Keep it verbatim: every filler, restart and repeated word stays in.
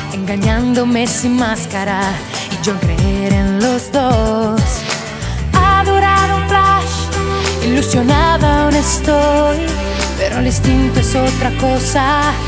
engañándome sin máscara y yo creer en los dos. Adorado un flash, ilusionada aún estoy, pero el instinto es otra cosa.